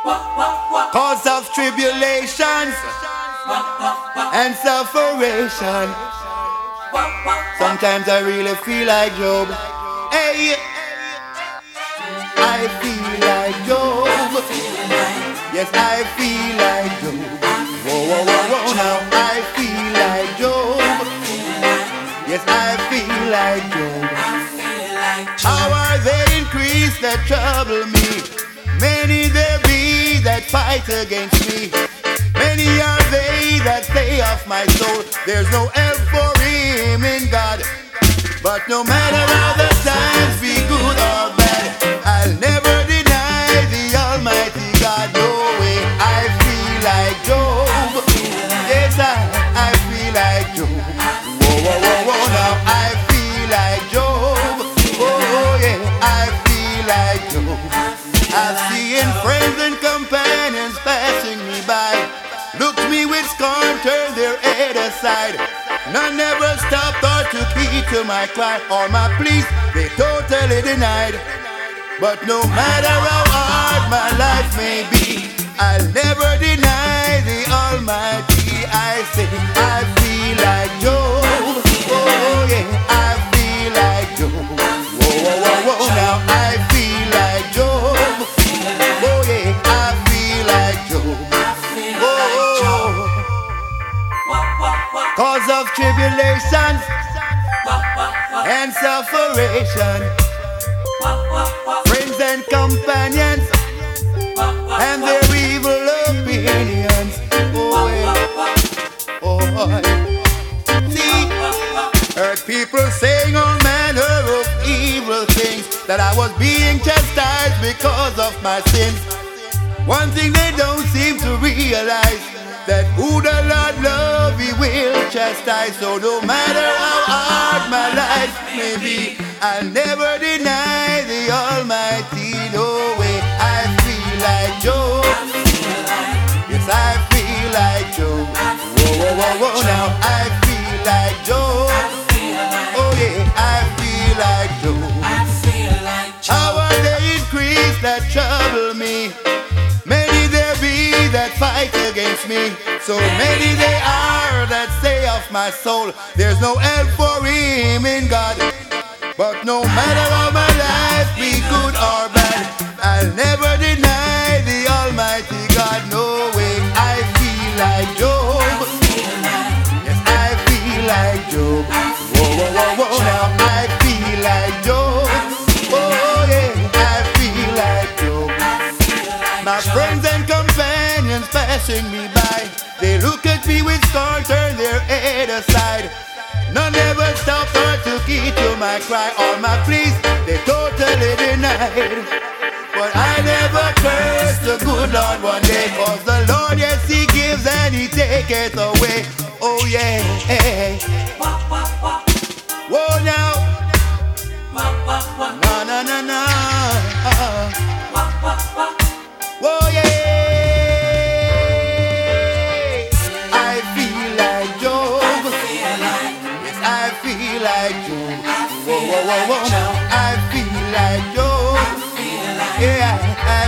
Cause of tribulations and sufferation. Sometimes I really feel like Job. Hey, I feel like Job. Yes, I feel like Job. Whoa, whoa, whoa, whoa, now I feel like Job. Yes, I feel like Job. How are they increased that trouble me? Many there be that fight against me. Many are they that say of my soul, there's no help for him in God. But no matter how the times be good or bad, I'll never deny the Almighty God. No way, I feel like Job. Yes, I feel like Job. Whoa, whoa, whoa, whoa, now I feel like Job. Oh yeah, I feel like Job. I've seen friends and companions passing me by, looked me with scorn, turned their head aside. None ever stopped or took heed to my cry or my pleas, they totally denied. But no matter how hard my life may be, I'll never deny the Almighty. I say I feel like Job. Oh yeah, I feel like Job. Whoa, whoa, whoa, whoa, now I feel like Job. Oh yeah, I feel like Job. Oh, cause of tribulations and sufferation, friends and companions and their evil opinions. Oh yeah, oh see, heard people saying all manner of evil things, that I was being chastised because of my sins. One thing they don't seem to realize, that who the Lord love, he will chastise. So no matter how hard my life may be, I'll never deny the Almighty. No way, I feel like Job. Yes, I feel like Job. Whoa, whoa, whoa, whoa, now I feel like Job. Oh yeah, I feel like Job. How are they increased that trouble me? Many there be that fight against me. So many they are that say of my soul, there's no help for him in God. But no matter how my life be good or bad, I'll never deny the Almighty God. No way, I feel like Job. Yes, I feel like Job. Whoa, whoa, whoa, whoa, now I feel like Job. Oh yeah, I feel like Job. My friends and companions passing me by, they look at me with scorn, turn their head aside. None ever stopped or took heed to my cry or my pleas, they totally denied. But I never cursed the good Lord one day, cause the Lord, yes, he gives and he taketh away. Oh yeah, whoa now, na na na na, whoa yeah, I feel like Job. Yes, I feel like Job. Whoa, whoa, whoa, whoa, now I feel like Job. Yeah,